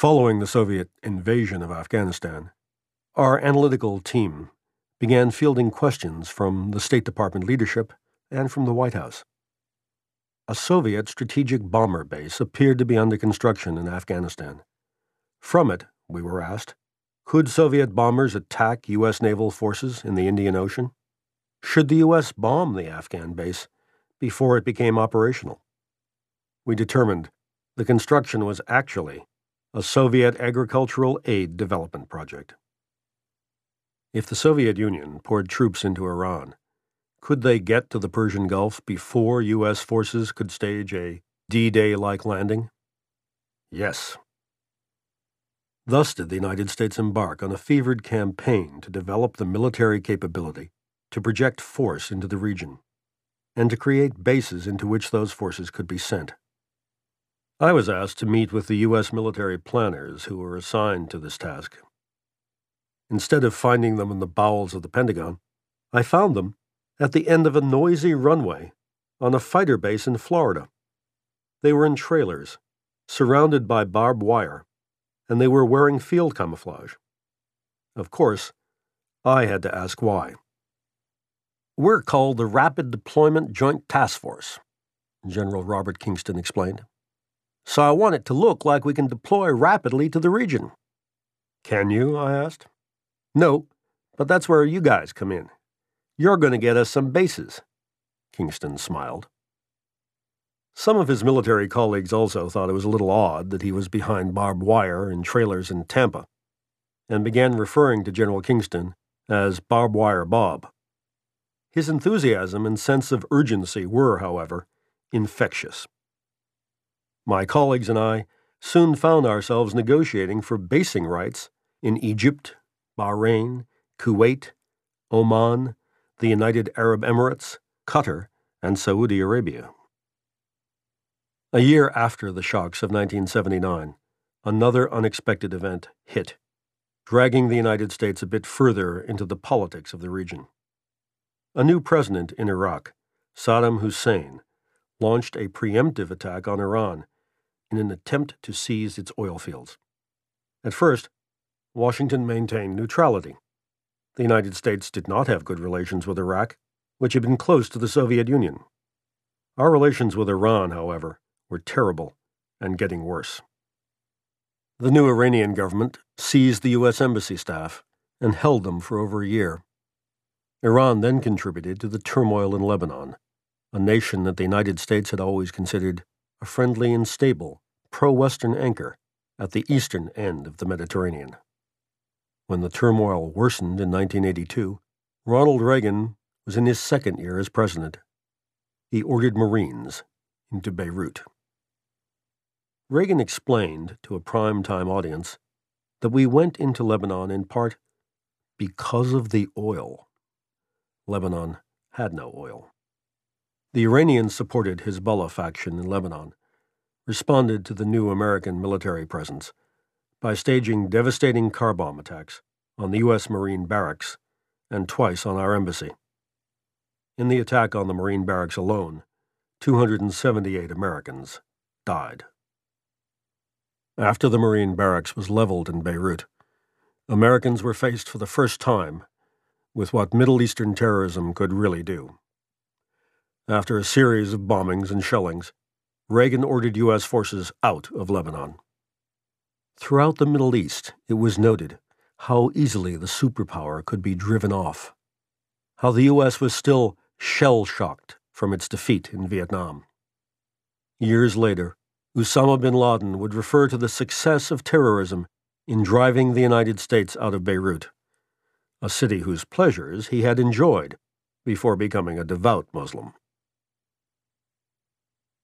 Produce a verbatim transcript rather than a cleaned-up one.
Following the Soviet invasion of Afghanistan, our analytical team began fielding questions from the State Department leadership and from the White House. A Soviet strategic bomber base appeared to be under construction in Afghanistan. From it, we were asked, could Soviet bombers attack U S naval forces in the Indian Ocean? Should the U S bomb the Afghan base before it became operational? We determined the construction was actually a Soviet agricultural aid development project. If the Soviet Union poured troops into Iran, could they get to the Persian Gulf before U S forces could stage a D-Day-like landing? Yes. Thus did the United States embark on a fevered campaign to develop the military capability to project force into the region and to create bases into which those forces could be sent. I was asked to meet with the U S military planners who were assigned to this task. Instead of finding them in the bowels of the Pentagon, I found them at the end of a noisy runway on a fighter base in Florida. They were in trailers, surrounded by barbed wire, and they were wearing field camouflage. Of course, I had to ask why. "We're called the Rapid Deployment Joint Task Force," General Robert Kingston explained. "So I want it to look like we can deploy rapidly to the region." "Can you?" I asked. "No, but that's where you guys come in. You're going to get us some bases." Kingston smiled. Some of his military colleagues also thought it was a little odd that he was behind barbed wire in trailers in Tampa, and began referring to General Kingston as Barbed Wire Bob. His enthusiasm and sense of urgency were, however, infectious. My colleagues and I soon found ourselves negotiating for basing rights in Egypt, Bahrain, Kuwait, Oman, the United Arab Emirates, Qatar, and Saudi Arabia. A year after the shocks of nineteen seventy-nine, another unexpected event hit, dragging the United States a bit further into the politics of the region. A new president in Iraq, Saddam Hussein, launched a preemptive attack on Iran in an attempt to seize its oil fields. At first, Washington maintained neutrality. The United States did not have good relations with Iraq, which had been close to the Soviet Union. Our relations with Iran, however, were terrible and getting worse. The new Iranian government seized the U S embassy staff and held them for over a year. Iran then contributed to the turmoil in Lebanon, a nation that the United States had always considered a friendly and stable, pro-Western anchor at the eastern end of the Mediterranean. When the turmoil worsened in nineteen eighty-two, Ronald Reagan was in his second year as president. He ordered Marines into Beirut. Reagan explained to a prime-time audience that we went into Lebanon in part because of the oil. Lebanon had no oil. The Iranians supported Hezbollah faction in Lebanon, responded to the new American military presence by staging devastating car bomb attacks on the U S Marine barracks and twice on our embassy. In the attack on the Marine barracks alone, two hundred seventy-eight Americans died. After the Marine barracks was leveled in Beirut, Americans were faced for the first time with what Middle Eastern terrorism could really do. After a series of bombings and shellings, Reagan ordered U S forces out of Lebanon. Throughout the Middle East, it was noted how easily the superpower could be driven off, how the U S was still shell-shocked from its defeat in Vietnam. Years later, Osama bin Laden would refer to the success of terrorism in driving the United States out of Beirut, a city whose pleasures he had enjoyed before becoming a devout Muslim.